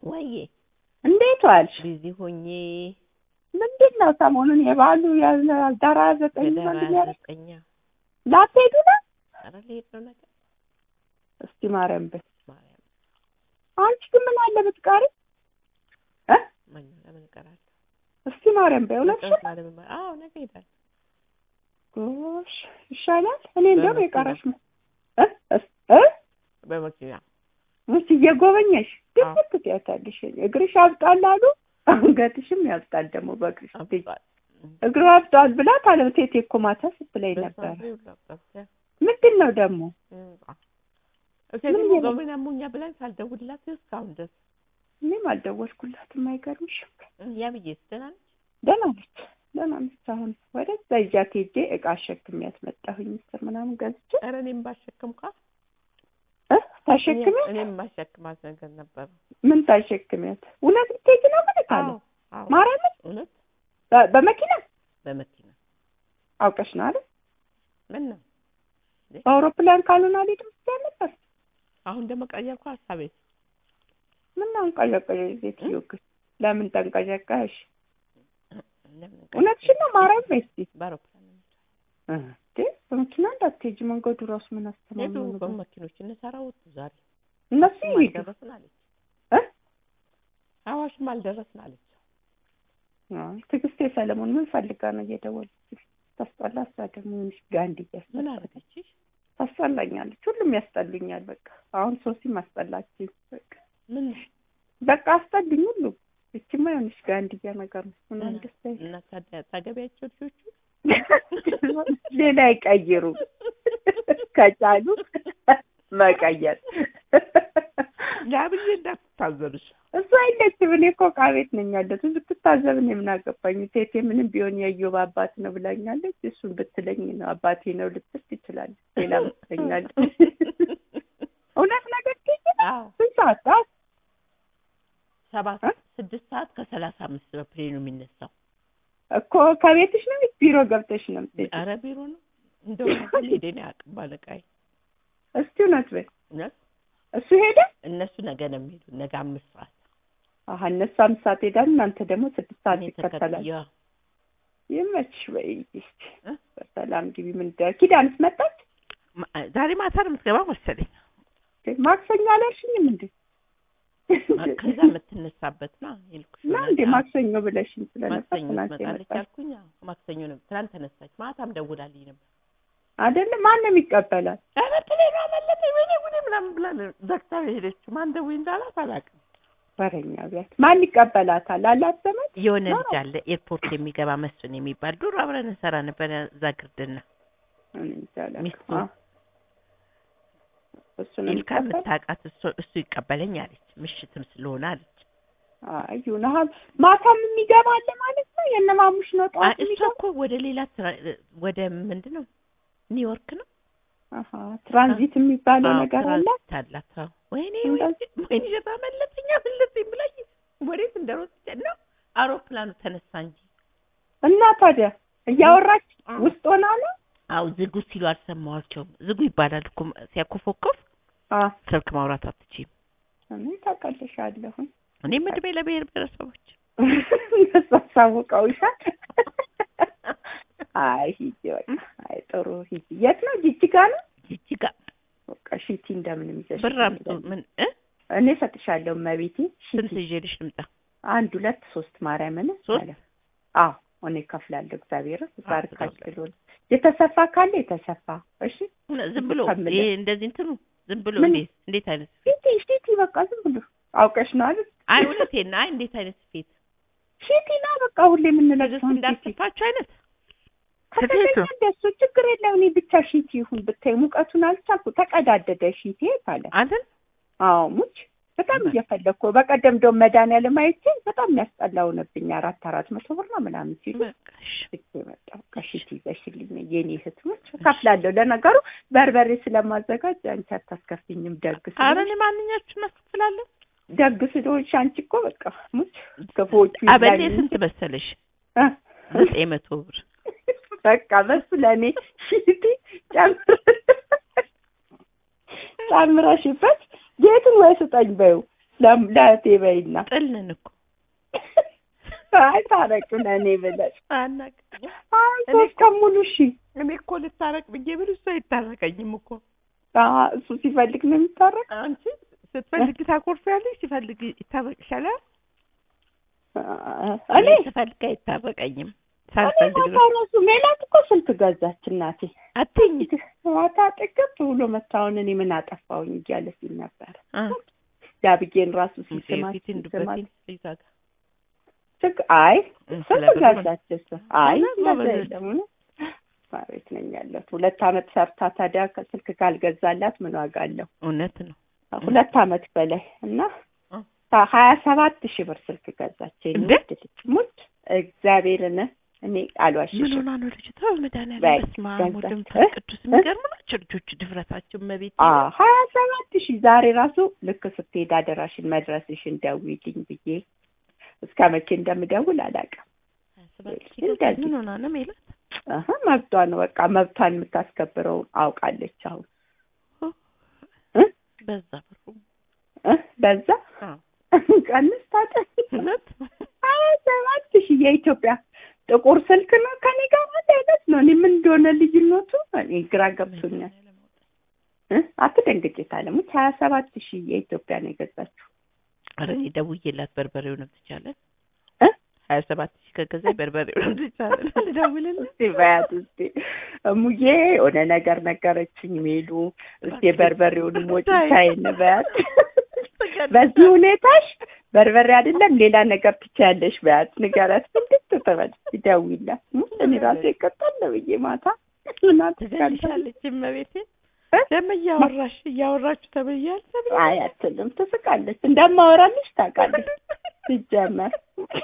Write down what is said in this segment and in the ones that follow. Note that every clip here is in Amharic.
ወይዬ እንዴት ዋልሽ? ቢዚ ሆኜ ምንድነው ሰሞኑን የባሉ ያልዳራ ዘጠኝ ላትሄዱ ነው? ኧረ ልሄድ ነው ነገር እስቲ ማርያም በይ አንቺ ግን ምን አለ ብትቀሪ ማን ለምን እቀራለሁ? እስቲ ማርያም በይ እውነትሽን? አዎ ነገ እሄዳለሁ። ጎሽ ይሻላል። እኔ እንደውም የቀረሽ በመኪና ሙስ እየጎበኘሽ ድምፅ ትያታለሽ። እግርሽ አብጧል አሉ አንገትሽም ያብጣል ደግሞ በእግርሽ እግሩ አብጧል ብላ ታለቴቴ እኮ ማታ ስትለኝ ነበር። ምንድን ነው ደግሞ እቴቴ ጎበኛ ሙኛ ብላኝ ሳልደውልላት እስካሁን ድረስ እኔም አልደወልኩላትም። አይገርምሽም? ያብዬስ ደህና ነች። አሁን ወደዛ ይዣት ሄጄ እቃ አሸክሚያት መጣሁኝ። ምስር ምናምን ገዝቼ ኧረ እኔም ባሸክምኳት ታሸክሚያት? እኔም ማሸክማት ነገር ነበር። ምን ታሸክሚያት? እውነት ልትሄጂ ነው? ምን ካለ ማርያምን? እውነት በመኪና አውቀሽ ነው አይደል? ምን ነው በአውሮፕላን ካልሆነ አልሄድም ስትይ ነበር። አሁን ደግሞ ቀየርኩ ሀሳቤ። ምን አንቀለቀለ ዜትዮ ግን ለምን ተንቀዠቀሽ? እውነትሽን ነው ማርያም በይ እስኪ። በአውሮፕላን በመኪና እንዳትሄጂ መንገዱ ራሱ ምን አስተማማኝ ነው? በመኪኖች እንሰራው ዛሬ እነሱ ይደረስን አለች። አዋሽም አልደረስን አለች። ትዕግስቴ ሰለሞን ምን ፈልጋ ነው እየደወለች? ታስጠላ። እሷ ደግሞ ጋንዲ ምን አደረገችሽ? ታስጠላኛለች። ሁሉም ያስጠሉኛል። በቃ አሁን ሶሲም አስጠላችኝ። ምን በቃ አስጠልኝ ሁሉ። እቺማ የሆነች ጋንዲያ ነገር ነው። ምን እንደሰይ እና ታገቢያቸው ልጆቹ ሌላ ይቀይሩ ከቻሉ መቀየር። ያብዬ እንዳትታዘብሽ እሱ አይለችም። እኔ እኮ ዕቃ ቤት ነኝ ያለሁት። ብትታዘብ እኔ ምን አገባኝ? ቴቴ ምንም ቢሆን የእዮብ አባት ነው ብላኛለች። እሱን ብትለኝ ነው አባቴ ነው ልትል ትችላለች። ሌላ ብትለኛለች። እውነት ነገር ስንት ሰዓት? 6:35 በፕሌኑ የሚነሳው እኮ ከቤትሽ ነው ቢሮ ገብተሽ ነው የምትሄጂው? ኧረ ቢሮ ነው እንደው ሄደን ያውቅም ባለቃይ። እስቲ እውነት በይ። እውነት እሱ ሄደ? እነሱ ነገ ነው የሚሄዱ። ነገ 5 ሰዓት። እነሱ 5 ሰዓት ሄዳሉ። እናንተ ደግሞ 6 ሰዓት ይከተላል። ይመችሽ በይ እስቲ። በሰላም ግቢ። ምን ኪዳንስ መጣች? ዛሬ ማታ ነው የምትገባው መሰለኝ። ማክሰኞ አላልሽኝም እንዴ? ከዛ የምትነሳበት ነው ይልኩሽ ነው እንዴ? ማክሰኞ ብለሽኝ ስለነበር ትናንት ያልኩኝ። ማክሰኞ ነው ትናንት ተነሳች። ማታም ደውላልኝ ነበር አይደለ? ማን ነው የሚቀበላት? ኧረ ጥሌና መለጠኝ ወይኔ ጉዴ ምናምን ብላ ዘግታ ሄደች። ማን ደውይ እንዳላት አላውቅም። በረኛ ቢያት ማን ይቀበላታል? አላት ዘመድ የሆነ ልጅ አለ ኤርፖርት የሚገባ መስፍን የሚባል ድሮ አብረን እንሰራ ነበር። እዛ ግርድና ሚስቱ እሱ ነው የምታውቃት። እሱ ይቀበለኝ አለች። ምሽትም ስለሆነ አለች። አዩና ማታም የሚገባ አለ ማለት ነው። የነማሙሽ ነው ጧት እሱ እኮ ወደ ሌላ ወደ ምንድነው ኒውዮርክ ነው። ትራንዚት የሚባለው ነገር አለ ታላታ። ወይኔ ተመለጠኛ መለጠኝ ብላኝ ወዴት እንደሮጠች ነው። አውሮፕላኑ ተነሳ እንጂ እና ታዲያ እያወራች ውስጥ ሆና ነው። አው ዝጉ ሲሉ አልሰማኋቸውም። ዝጉ ይባላል እኮ ሲያኮፈኮፍ ስልክ ማውራት አትችይም። እኔ ታውቃለሻለሁ። እኔ መድቤ ለብሔር ብሔረሰቦች ተሳሳውቀውሻል። አይ ሂጂ በቃ። አይ ጥሩ ሂጂ። የት ነው? ጅጅጋ ነው። ጅጅጋ በቃ ሺቲ እንደምንም ይዘሽ ብራምጡ ምን እኔ ሰጥሻለሁ። መቤቴ ስንት ይዤልሽ ልምጣ? 1 2 3 ማርያምን አለ። አዎ እኔ ከፍላለሁ። እግዚአብሔር ባርካሽ ብሎን የተሰፋ ካለ የተሰፋ። እሺ ዝም ብሎ ይሄ እንደዚህ እንትኑ ዝም ብሎ እንዴት አይነት ሺቲ በቃ ዝም ብሎ አውቀሽ ነው አይደል? አይ እውነቴን። አይ እንዴት አይነት ፊት ሺቲ ነው በቃ ሁሌ የምንለብሰው እንዳትፋችሁ አይነት ከተገኘ እንደሱ ችግር የለም። እኔ ብቻ ሺቲ ይሁን ብታይ ሙቀቱን አልቻልኩ። ተቀዳደደ ሺቲ ታለ አይደል? አዎ ሙች በጣም እየፈለኩ በቀደም ደም መድኃኒዓለም አይቼ በጣም የሚያስጠላው ነብኝ። 400 ብር ነው ምናምን ሲሉ በቃ ከሺቲ ይዘሽልኝ የኔ እህቶች ከፍላለሁ። ለነገሩ በርበሬ ስለማዘጋጅ አንቺ አታስከፍኝም። ደግስ አረን ማንኛችሁም አስከፍላለሁ። ደግስ ዶች አንቺ እኮ በቃ ሙች ከፎቹ አበኔ ስንት መሰለሽ? 900 ብር በቃ በሱ ለኔ ሺቲ ጨምረሽበት ጌቱን ወይ ስጠኝ በይው። ለእህቴ በይና ጥልነን እኮ አይ ታረቁ ነኔ ብለሽ አናቅ አይ ሶስት ቀን ሙሉ እሺ እኔ እኮ ልታረቅ ብዬ ብል እሱ አይታረቀኝም እኮ እሱ ሲፈልግ ነው የሚታረቅ አንቺ ስትፈልግ ታኮርፊያለሽ ሲፈልግ ይታረቅሻል እኔ ስፈልግ አይታረቀኝም ሳልፈልግ ታረሱ ሜላት እኮ ስልክ ገዛች እናቴ አትኝ ዋታ ጥቅም ብሎ መታውን እኔ ምን አጠፋውኝ እያለ ሲል ነበር ዳብዬን ራሱ ሲስማት ይዛጋ አይ ስልክ ገዛች እሱ አይ ለምን ማለት ነኝ ያለው 2 አመት ሰርታ ታዲያ ስልክ ካልገዛላት ምን ዋጋ አለው እውነት ነው 2 አመት በላይ እና 27000 ብር ስልክ ገዛች ልጅ ሙት እግዚአብሔርን እኔ አልዋሽሽ ምን ሆና ነው ልጅቷ በመድኃኒዓለም በስመ አብ ወልድ ቅዱስ የሚገርም ናቸው ልጆች ድፍረታቸው መቤት 27000 ዛሬ ራሱ ልክ ስትሄድ አደራሽን መድረስሽን ደውይልኝ ብዬ እስከ መቼ እንደምደውል አላውቅም ምን ሆና ነው ሜላት መብቷ ነው በቃ መብቷን የምታስከብረው አውቃለች አሁን በዛ በዛ ቀንስ ታጠነት 27000 የኢትዮጵያ ጥቁር ስልክ ነው ከኔ ጋር ማለት ነው እኔ ምን እንደሆነ ልጅነቱ እኔ ግራ ገብቶኛል አትደንግጭ ታለሙት 27000 የኢትዮጵያ ነው የገዛችው አረ ደውዬላት በርበሬው ነው ትቻለን 27000 ከገዛይ በርበሬው ነው ትቻለን ደውልልኝ ሲባያት እስቲ ሙዬ ወደ ነገር ነገረችኝ ሜሉ እስቲ በርበሬውን ሞጭታይ ነበር በዚህ ሁኔታሽ በርበሬ አይደለም ሌላ ነገር ትቻለሽ ባያት ንገራት እንድትተበል ይደውይላት እኔ ራሴ ቀጣል ነው በየማታ እና ትጋልሻለች እመቤቴ እያወራችሁ ተበያል አይ አትልም ትስቃለች እንደማወራልሽ ታውቃለች ሲጀመር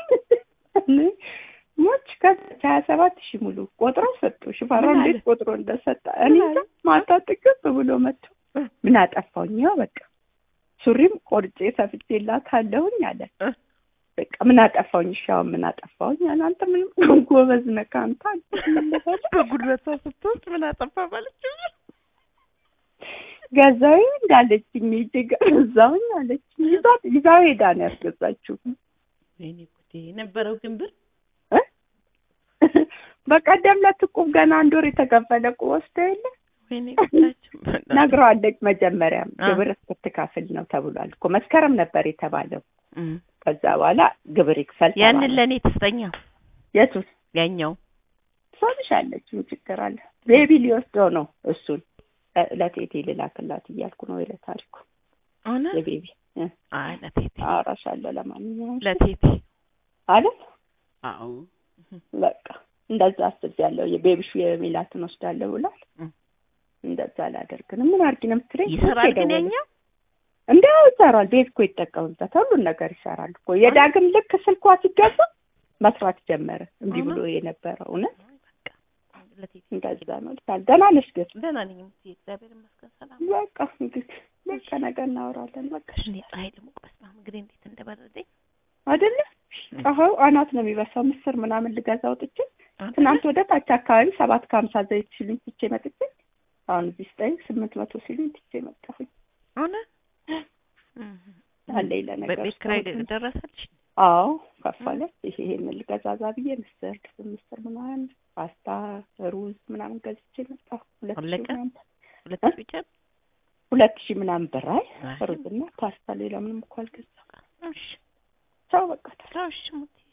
ሞች ከ27000 ሙሉ ቆጥረው ሰጡ ሽፈራው እንዴት ቆጥሮ እንደሰጣ እኔ ማታ ጥቅም ብሎ መጥቶ ምን አጠፋውኝ ያው በቃ ሱሪም ቆርጬ ሰፍቼላታለሁኝ አለ በቃ ምን አጠፋውኝ ሻው ምን አጠፋውኝ አንተ ምን ጎበዝ ነህ አንተ በጉልበቷ ስትወጥ ምን አጠፋ ባለች ገዛው እንዳለችኝ ገዛውኝ አለችኝ ይዛው ሄዳ ነው ያስገዛችው እኔ ኩቴ ነበረው ግንብር በቀደም ለትቁም ገና አንድ ወር የተከፈለ ወስደው የለ ወይኔ ኩታችሁ ነግሯለች መጀመሪያ ግብር እስክትካፍል ነው ተብሏል እኮ መስከረም ነበር የተባለው ከዛ በኋላ ግብር ይክፈል ያን ለኔ ተስተኛ የቱስ ያኛው ሰምሻለች ምን ችግር አለ ቤቢ ሊወስደው ነው እሱን ለቴቴ ልላክላት እያልኩ ነው ለታሪኩ አና ለቤቢ አይ ለቴቴ አራሻለሁ ለማንኛውም ለቴቴ አይደል አው በቃ እንደዛ አስቤያለሁ የቤቢሹ የሚላትን ወስዳለሁ ብሏል እንደዛ ላደርግንም ምን አርጊ ነው የምትለኝ ይሰራል ግን ያኛው እንደው ይሰራል ቤት እኮ ይጠቀሙበት ሁሉን ነገር ይሰራል እኮ የዳግም ልክ ስልኳ ሲገዛ መስራት ጀመረ እንዴ ብሎ የነበረው እውነት እንደዛ ነው ደህና ነሽ ግን ደህና ነኝ እግዚአብሔር ይመስገን ሰላም በቃ እንግዲህ በቃ ነገ እናወራለን በቃ እኔ ፀሐይ ደግሞ በስማም እንግዲህ እንዴት እንደበረደኝ አይደለ አሁን አናት ነው የሚበሳው ምስር ምናምን ልገዛ ወጥቼ ትናንት ወደ ታች አካባቢ 750 ዘይት ሲሉኝ ትቼ መጥቼ አሁን እዚህ 800 ሲሉኝ ትቼ መጣሁኝ አና አለኝ ለነገር በቤት ኪራይ ደረሰልሽ አዎ ከፋለች ይሄን ልገዛዛ ብዬ ምስር ምናምን ፓስታ ሩዝ ምናምን ገዝቼ መጣሁ 2000 ብቻ 2000 ምናምን ብር ሩዝና ፓስታ ሌላ ምንም እኮ አልገዛም እሺ ታው በቃ ታው እሺ